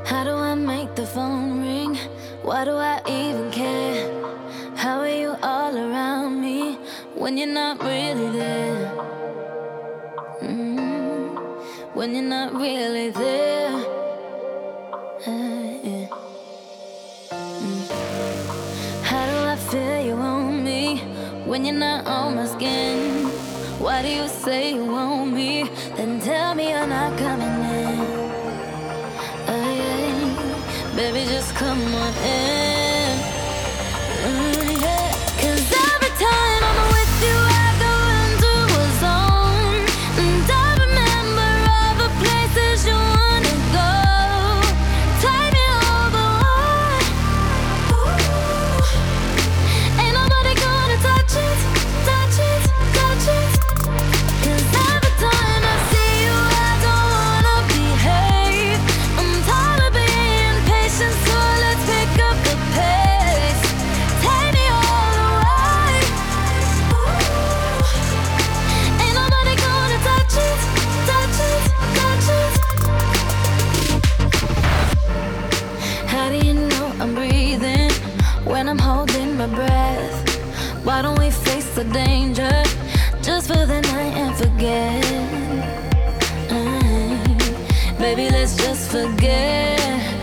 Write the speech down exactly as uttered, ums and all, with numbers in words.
How do I make the phone ring? Why do I even care? How are you all around me when you're not really there? Mm, when you're not really there. Uh, yeah. mm. How do I feel you on me when you're not on my skin? Why do you say you want me, then tell me you're not coming in? Uh, yeah. Baby, just come on in. Mm, yeah. 'Cause every time I'm with you, I go into a zone, and I remember all the places you wanna go. Take me all the way. Ooh. Ain't nobody gonna touch it, touch it, touch it. 'Cause every time I see you, I don't wanna behave. I'm tired of being patient, so let's pick up the pace. Take me all the way. Ooh. Ain't nobody gonna touch it, touch it, touch it. How do you know I'm breathing when I'm holding my breath? Why don't we face the danger just for the night and forget? Mm, baby, let's just forget.